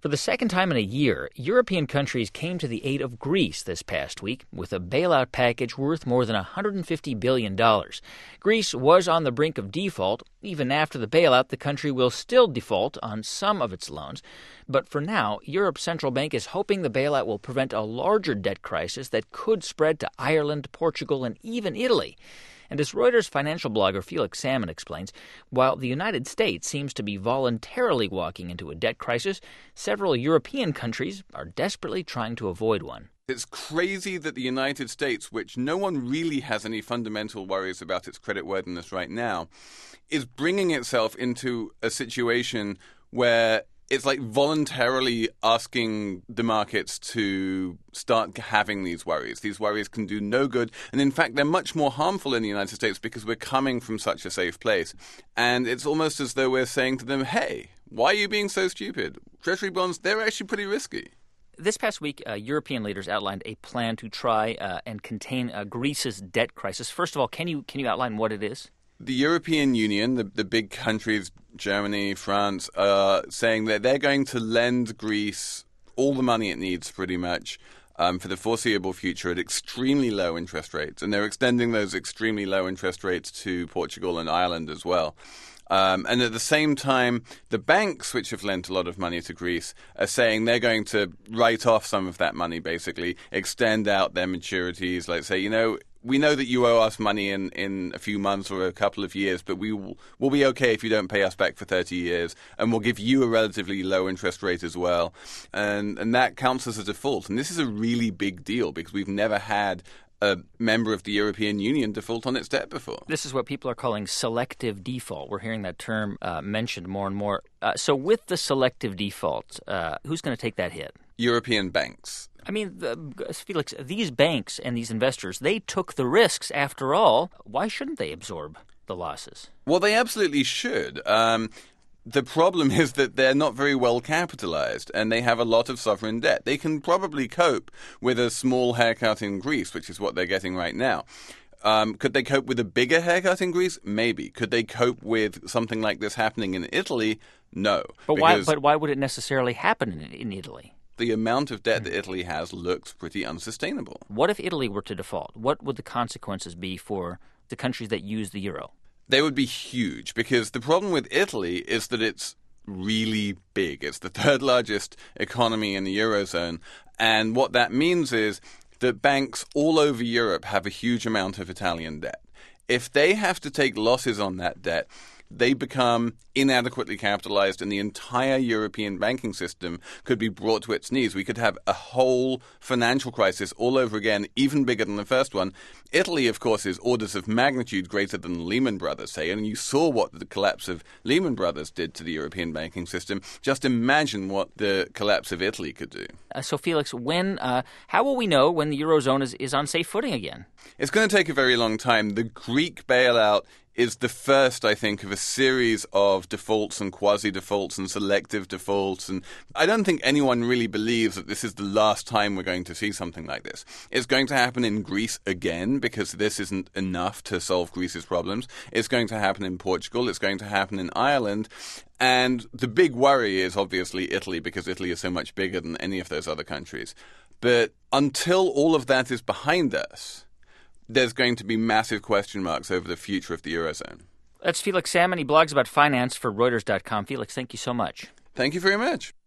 For the second time in a year, European countries came to the aid of Greece this past week with a bailout package worth more than $150 billion. Greece was on the brink of default. Even after the bailout, the country will still default on some of its loans. But for now, Europe's central bank is hoping the bailout will prevent a larger debt crisis that could spread to Ireland, Portugal, and even Italy. And as Reuters financial blogger Felix Salmon explains, while the United States seems to be voluntarily walking into a debt crisis, several European countries are desperately trying to avoid one. It's crazy that the United States, which no one really has any fundamental worries about its creditworthiness right now, is bringing itself into a situation where it's like voluntarily asking the markets to start having these worries. These worries can do no good. And in fact, they're much more harmful in the United States because we're coming from such a safe place. And it's almost as though we're saying to them, hey, why are you being so stupid? Treasury bonds, they're actually pretty risky. This past week, European leaders outlined a plan to try and contain Greece's debt crisis. First of all, can you outline what it is? The European Union, the big countries, Germany, France, are saying that they're going to lend Greece all the money it needs pretty much for the foreseeable future at extremely low interest rates. And they're extending those extremely low interest rates to Portugal and Ireland as well. And at the same time, the banks, which have lent a lot of money to Greece, are saying they're going to write off some of that money, basically, extend out their maturities, like say, we know that you owe us money in a few months or a couple of years, but we'll be okay if you don't pay us back for 30 years, and we'll give you a relatively low interest rate as well. And that counts as a default. And this is a really big deal because we've never had a member of the European Union default on its debt before. This is what people are calling selective default. We're hearing that term mentioned more and more. So with the selective default, who's going to take that hit? European banks. I mean, Felix, these banks and these investors, they took the risks after all. Why shouldn't they absorb the losses? Well, they absolutely should. The problem is that they're not very well capitalized and they have a lot of sovereign debt. They can probably cope with a small haircut in Greece, which is what they're getting right now. Could they cope with a bigger haircut in Greece? Maybe. Could they cope with something like this happening in Italy? No. But why would it necessarily happen in Italy? The amount of debt that Italy has looks pretty unsustainable. What if Italy were to default? What would the consequences be for the countries that use the euro? They would be huge because the problem with Italy is that it's really big. It's the third largest economy in the Eurozone. And what that means is that banks all over Europe have a huge amount of Italian debt. If they have to take losses on that debt, they become inadequately capitalized and the entire European banking system could be brought to its knees. We could have a whole financial crisis all over again, even bigger than the first one. Italy, of course, is orders of magnitude greater than Lehman Brothers, say, and you saw what the collapse of Lehman Brothers did to the European banking system. Just imagine what the collapse of Italy could do. So, Felix, how will we know when the Eurozone is on safe footing again? It's going to take a very long time. The Greek bailout is the first, I think, of a series of defaults and quasi-defaults and selective defaults. And I don't think anyone really believes that this is the last time we're going to see something like this. It's going to happen in Greece again because this isn't enough to solve Greece's problems. It's going to happen in Portugal. It's going to happen in Ireland. And the big worry is obviously Italy because Italy is so much bigger than any of those other countries. But until all of that is behind us, there's going to be massive question marks over the future of the Eurozone. That's Felix Salmon. He blogs about finance for Reuters.com. Felix, thank you so much. Thank you very much.